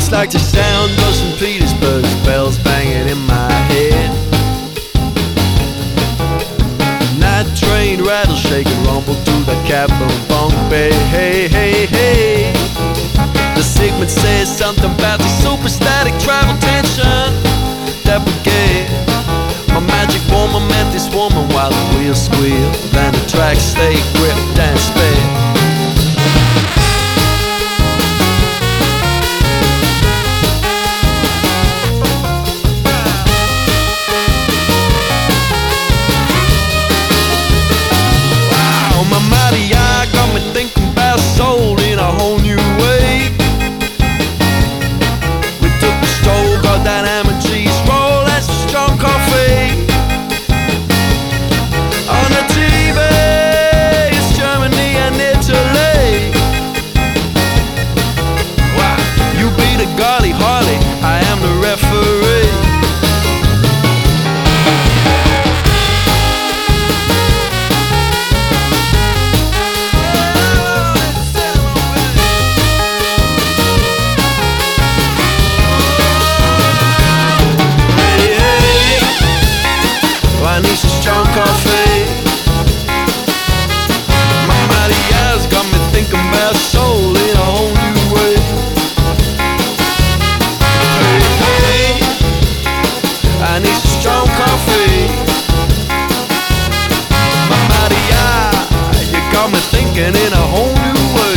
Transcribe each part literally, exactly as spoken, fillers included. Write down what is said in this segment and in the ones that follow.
It's like the sound of Saint Petersburg's bells banging in my head. Night train rattle, shake and rumble to the cab boom bunk bay. Hey, hey, hey. The segment says something about the superstatic travel tension that began. My magic woman met this woman while the wheels squeal, then the tracks stay gripped and sped. Thinking about soul in a whole new way. We took a stroll, got that ham and cheese roll, that's a strong coffee. On the T V, it's Germany and Italy. Wow, you be the Golly Harley, I am the referee. I need some strong coffee. My Maria's got me thinking about soul in a whole new way. Hey, hey, I need some strong coffee. My Maria, you got me thinking in a whole new way.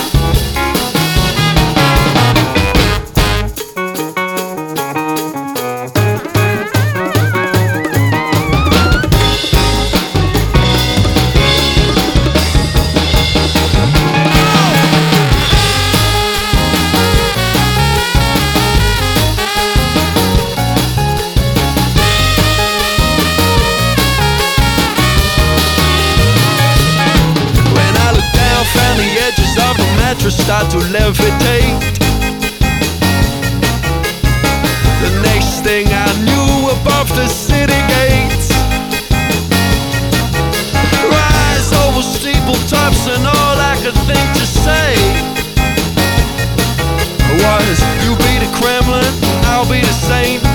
Of the mattress start to levitate. The next thing I knew, above the city gates, rise over steeple tops, and all I could think to say was, you be the Kremlin, I'll be the saint.